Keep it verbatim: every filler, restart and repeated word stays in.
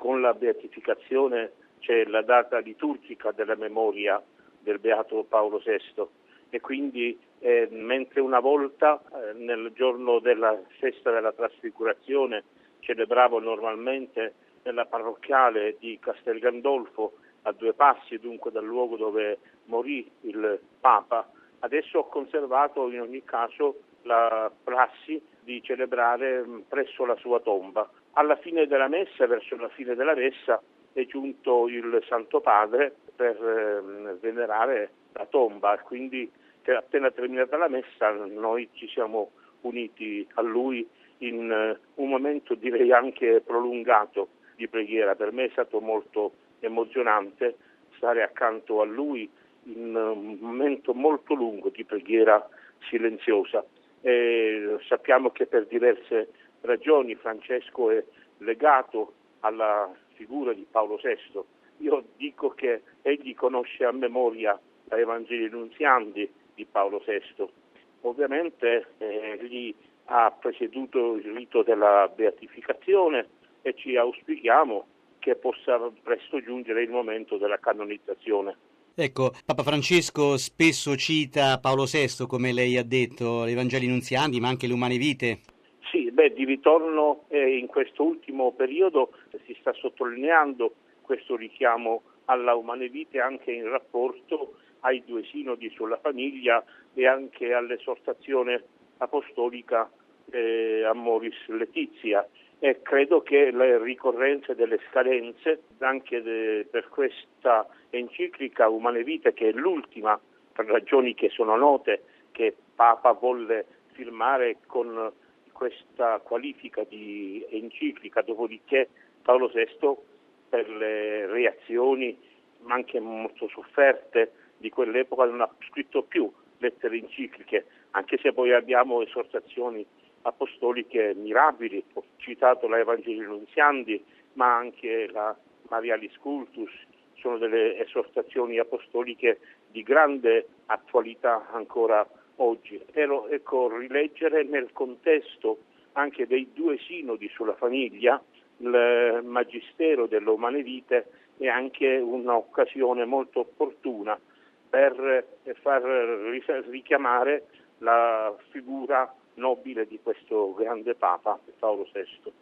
con la beatificazione c'è la data liturgica della memoria del Beato Paolo sesto e quindi eh, mentre una volta eh, nel giorno della festa della trasfigurazione celebravo normalmente nella parrocchiale di Castel Gandolfo, a due passi dunque dal luogo dove morì il Papa, adesso ho conservato in ogni caso la prassi di celebrare presso la sua tomba. Alla fine della messa, verso la fine della messa, è giunto il Santo Padre per eh, venerare la tomba, quindi appena terminata la messa noi ci siamo uniti a lui in eh, un momento direi anche prolungato di preghiera. Per me è stato molto emozionante stare accanto a lui in un momento molto lungo di preghiera silenziosa. E sappiamo che per diverse ragioni Francesco è legato alla figura di Paolo sesto. Io dico che egli conosce a memoria gli Evangeli nunziandi di Paolo sesto. Ovviamente eh, egli ha presieduto il rito della beatificazione e ci auspichiamo che possa presto giungere il momento della canonizzazione. Ecco, Papa Francesco spesso cita Paolo sesto, come lei ha detto, gli Vangeli nunziandi, ma anche le umane vite. Sì, beh, di ritorno eh, in questo ultimo periodo si sta sottolineando questo richiamo alla umane vite anche in rapporto ai due sinodi sulla famiglia e anche all'esortazione apostolica eh, Amoris Laetitia. E credo che le ricorrenze delle scadenze, anche de, per questa enciclica Umane Vite, che è l'ultima, per ragioni che sono note, che Papa volle firmare con questa qualifica di enciclica, dopodiché Paolo sesto, per le reazioni, ma anche molto sofferte di quell'epoca, non ha scritto più lettere encicliche, anche se poi abbiamo esortazioni apostoliche mirabili. Ho citato la Evangeli nunziandi, ma anche la Marialis Cultus, sono delle esortazioni apostoliche di grande attualità ancora oggi. Però ecco, rileggere nel contesto anche dei due sinodi sulla famiglia il Magistero delle Umane Vite è anche un'occasione molto opportuna per far richiamare la figura nobile di questo grande Papa, Paolo sesto.